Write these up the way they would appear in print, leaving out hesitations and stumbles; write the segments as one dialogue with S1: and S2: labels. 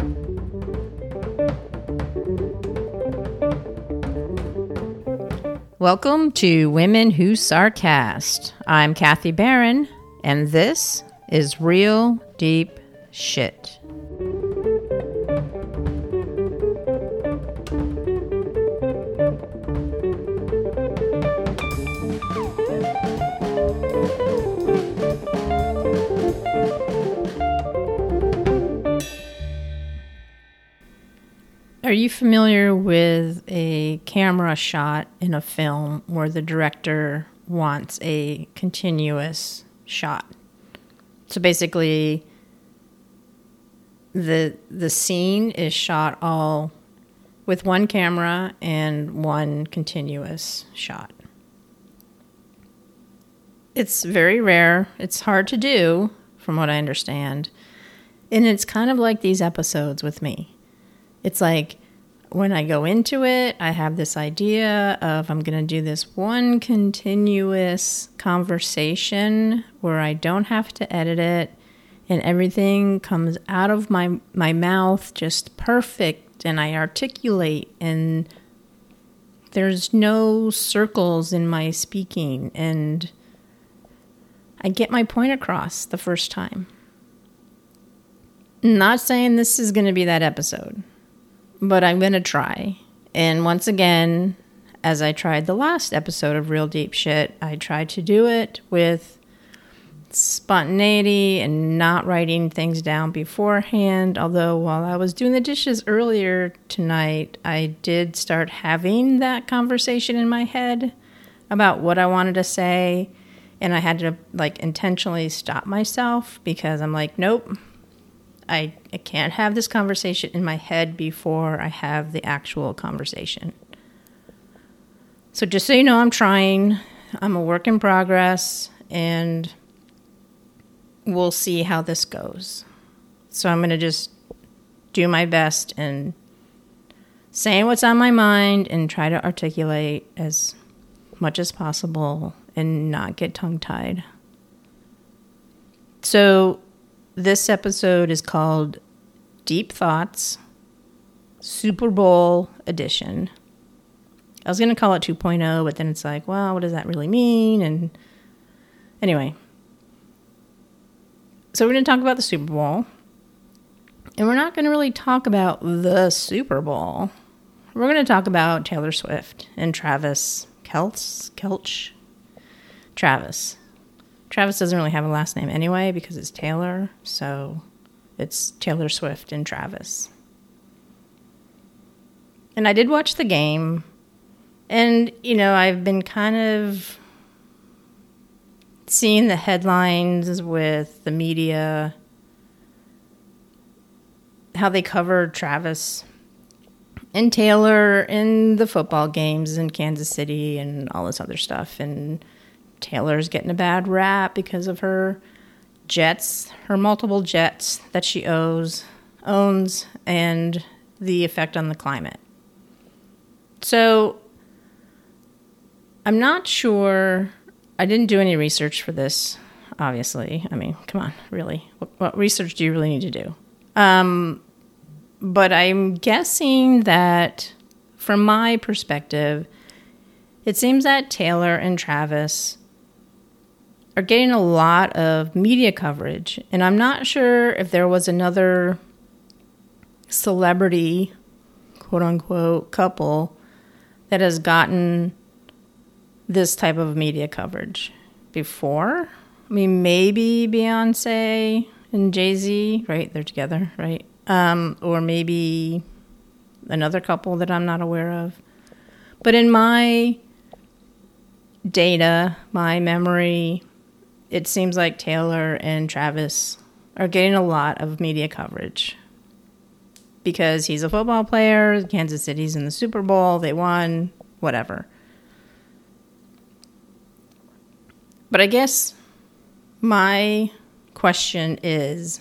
S1: Welcome to Women Who Sarcast. I'm Kathy Barron, and this is Real Deep Shit. Are you familiar with a camera shot in a film where the director wants a continuous shot? So basically, the scene is shot all with one camera and one continuous shot. It's very rare. It's hard to do, from what I understand. And it's kind of like these episodes with me. It's like when I go into it, I have this idea of I'm going to do this one continuous conversation where I don't have to edit it and everything comes out of my mouth just perfect and I articulate and there's no circles in my speaking and I get my point across the first time. Not saying this is going to be that episode. But I'm going to try. And once again, as I tried the last episode of Real Deep Shit, I tried to do it with spontaneity and not writing things down beforehand. Although while I was doing the dishes earlier tonight, I did start having that conversation in my head about what I wanted to say. And I had to intentionally stop myself because I'm like, nope. I can't have this conversation in my head before I have the actual conversation. So just so you know, I'm trying. I'm a work in progress, and we'll see how this goes. So I'm going to just do my best and say what's on my mind and try to articulate as much as possible and not get tongue-tied. So this episode is called Deep Thoughts, Super Bowl Edition. I was going to call it 2.0, but then it's like, well, what does that really mean? And anyway. So we're going to talk about the Super Bowl. And we're not going to really talk about the Super Bowl. We're going to talk about Taylor Swift and Travis Kelce. Travis. Travis doesn't really have a last name anyway because it's Taylor, so it's Taylor Swift and Travis. And I did watch the game, and, I've been kind of seeing the headlines with the media, how they covered Travis and Taylor in the football games in Kansas City and all this other stuff, and Taylor's getting a bad rap because of her jets, her multiple jets that she owns, and the effect on the climate. So, I'm not sure. I didn't do any research for this, obviously. I mean, come on, really. What research do you really need to do? But I'm guessing that, from my perspective, it seems that Taylor and Travis are getting a lot of media coverage. And I'm not sure if there was another celebrity, quote-unquote, couple that has gotten this type of media coverage before. I mean, maybe Beyonce and Jay-Z, right? They're together, right? Or maybe another couple that I'm not aware of. But in my data, my memory, it seems like Taylor and Travis are getting a lot of media coverage because he's a football player. Kansas City's in the Super Bowl. They won, whatever. But I guess my question is,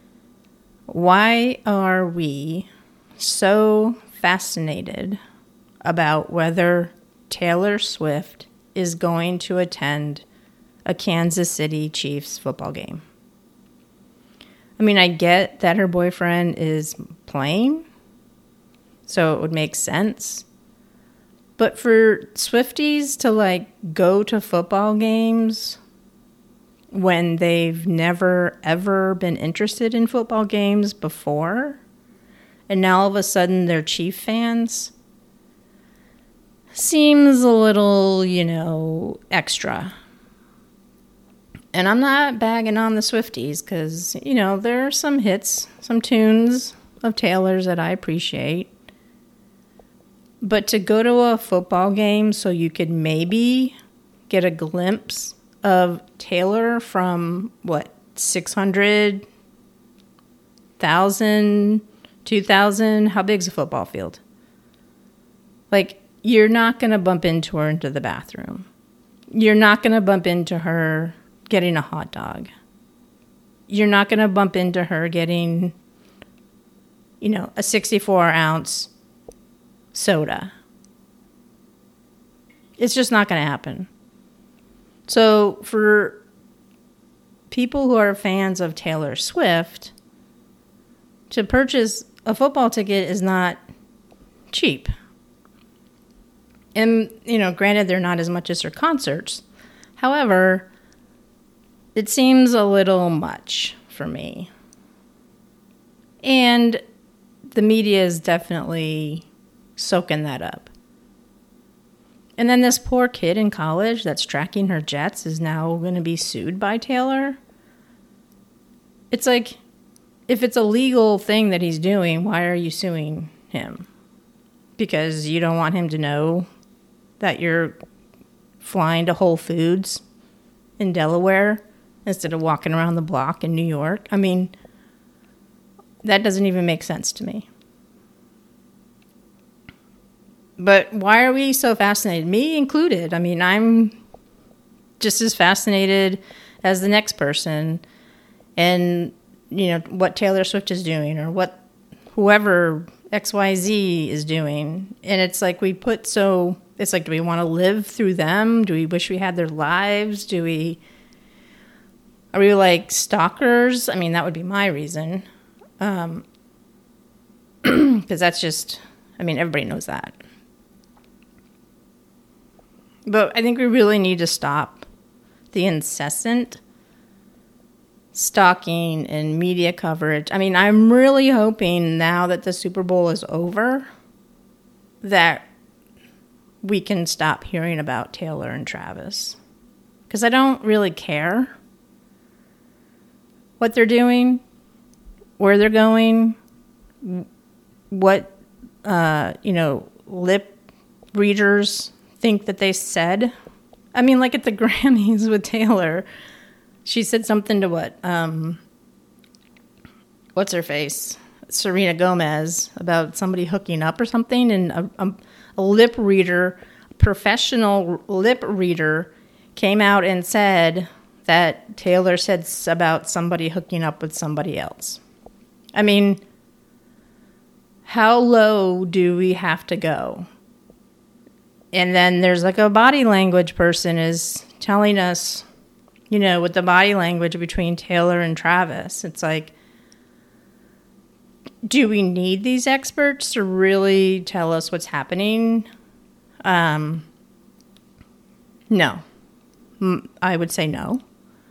S1: why are we so fascinated about whether Taylor Swift is going to attend a Kansas City Chiefs football game? I mean, I get that her boyfriend is playing, so it would make sense. But for Swifties to like go to football games when they've never ever been interested in football games before, and now all of a sudden they're Chief fans, seems a little, extra. And I'm not bagging on the Swifties because, there are some hits, some tunes of Taylor's that I appreciate. But to go to a football game so you could maybe get a glimpse of Taylor from, 600,000, 2,000? How big's a football field? Like, you're not going to bump into her into the bathroom. You're not going to bump into her getting a hot dog. You're not going to bump into her getting, a 64-ounce soda. It's just not going to happen. So for people who are fans of Taylor Swift, to purchase a football ticket is not cheap. And, granted, they're not as much as her concerts. However, it seems a little much for me. And the media is definitely soaking that up. And then this poor kid in college that's tracking her jets is now going to be sued by Taylor. It's like, if it's a legal thing that he's doing, why are you suing him? Because you don't want him to know that you're flying to Whole Foods in Delaware instead of walking around the block in New York. I mean, that doesn't even make sense to me. But why are we so fascinated? Me included. I mean, I'm just as fascinated as the next person. And, what Taylor Swift is doing or what whoever XYZ is doing. And it's like it's like, do we want to live through them? Do we wish we had their lives? Are we like stalkers? I mean, that would be my reason. Because that's just, everybody knows that. But I think we really need to stop the incessant stalking and media coverage. I'm really hoping now that the Super Bowl is over that we can stop hearing about Taylor and Travis. Because I don't really care what they're doing, where they're going, what, lip readers think that they said. Like at the Grammys with Taylor, she said something to what's her face? Selena Gomez about somebody hooking up or something, and a lip reader, professional lip reader, came out and said that Taylor said about somebody hooking up with somebody else. How low do we have to go? And then there's like a body language person is telling us, with the body language between Taylor and Travis. It's like, do we need these experts to really tell us what's happening? No. I would say no.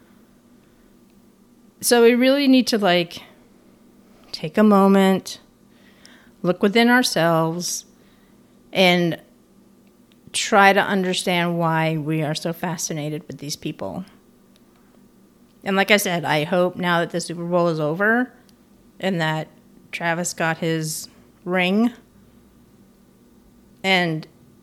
S1: So we really need to take a moment, look within ourselves, and try to understand why we are so fascinated with these people. And like I said, I hope now that the Super Bowl is over and that Travis got his ring. And,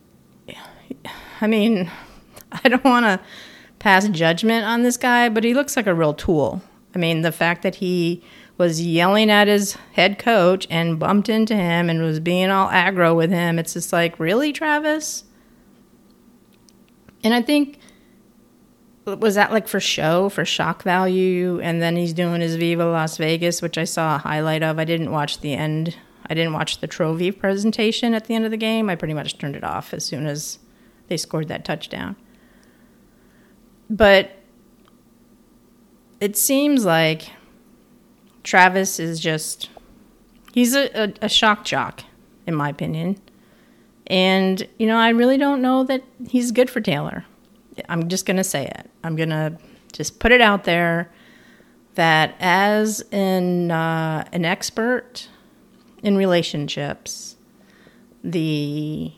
S1: I don't want to pass judgment on this guy, but he looks like a real tool. The fact that he was yelling at his head coach and bumped into him and was being all aggro with him, it's just like, really, Travis? And I think, was that for show, for shock value? And then he's doing his Viva Las Vegas, which I saw a highlight of. I didn't watch the end. I didn't watch the trophy presentation at the end of the game. I pretty much turned it off as soon as they scored that touchdown. But it seems like Travis is He's a shock jock, in my opinion. And, I really don't know that he's good for Taylor. I'm just going to say it. I'm going to just put it out there that as an expert in relationships, the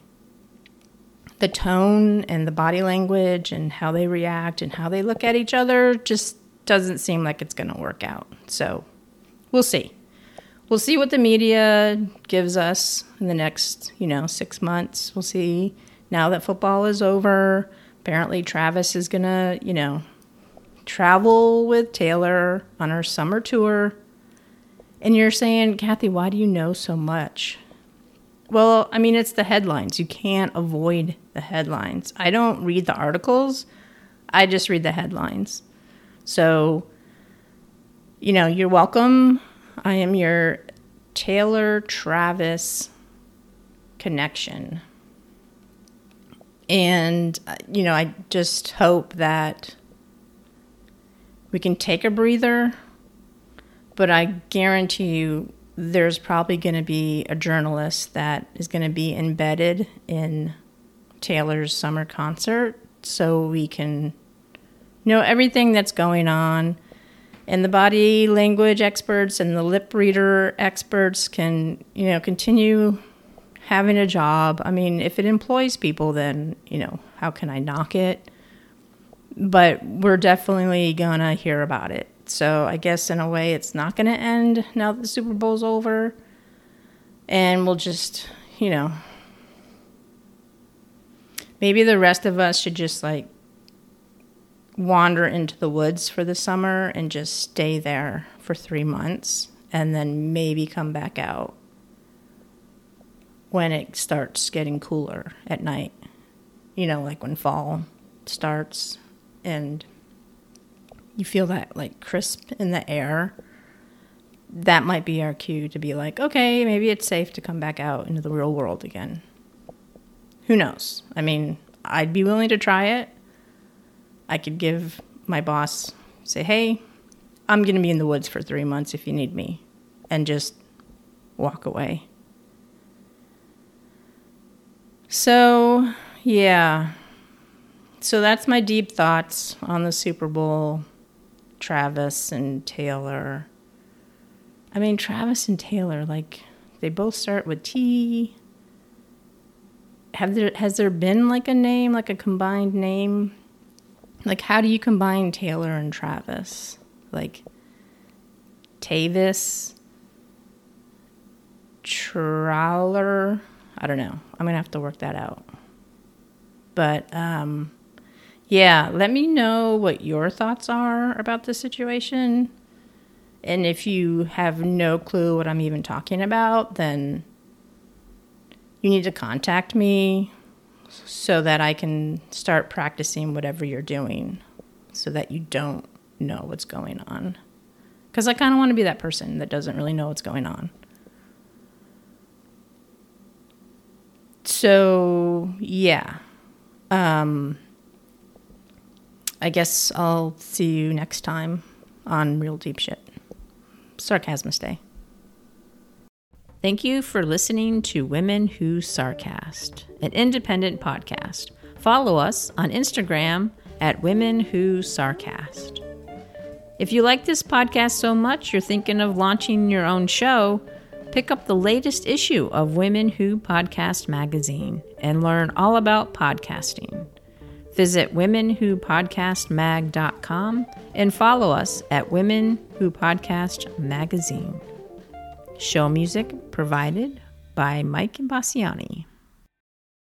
S1: tone and the body language and how they react and how they look at each other just doesn't seem like it's going to work out. So we'll see. We'll see what the media gives us in the next, 6 months. We'll see now that football is over. Apparently Travis is going to, travel with Taylor on her summer tour. And you're saying, Kathy, why do you know so much? Well, it's the headlines. You can't avoid the headlines. I don't read the articles. I just read the headlines. So, you're welcome. I am your Taylor-Travis connection. And, I just hope that we can take a breather. But I guarantee you there's probably going to be a journalist that is going to be embedded in Taylor's summer concert so we can know everything that's going on. And the body language experts and the lip reader experts can, continue having a job. If it employs people, then, how can I knock it? But we're definitely going to hear about it. So I guess in a way it's not going to end now that the Super Bowl's over. And we'll just, maybe the rest of us should just wander into the woods for the summer and just stay there for 3 months and then maybe come back out when it starts getting cooler at night. Like when fall starts and you feel that crisp in the air. That might be our cue to be like, okay, maybe it's safe to come back out into the real world again. Who knows? I'd be willing to try it. I could give my boss, say, hey, I'm going to be in the woods for 3 months if you need me, and just walk away. So, yeah. So that's my deep thoughts on the Super Bowl, Travis and Taylor. Travis and Taylor, they both start with T. Has there been a name, a combined name? How do you combine Taylor and Travis? Tavis, Trawler? I don't know. I'm going to have to work that out. But, yeah, let me know what your thoughts are about the situation. And if you have no clue what I'm even talking about, then you need to contact me so that I can start practicing whatever you're doing so that you don't know what's going on. Because I kind of want to be that person that doesn't really know what's going on. So, yeah. I guess I'll see you next time on Real Deep Shit. Sarcasmus Day. Thank you for listening to Women Who Sarcast, an independent podcast. Follow us on Instagram at Women Who Sarcast. If you like this podcast so much you're thinking of launching your own show, pick up the latest issue of Women Who Podcast magazine and learn all about podcasting. Visit womenwhopodcastmag.com and follow us at Women Who Podcast Magazine. Show music provided by Mike Bassiani.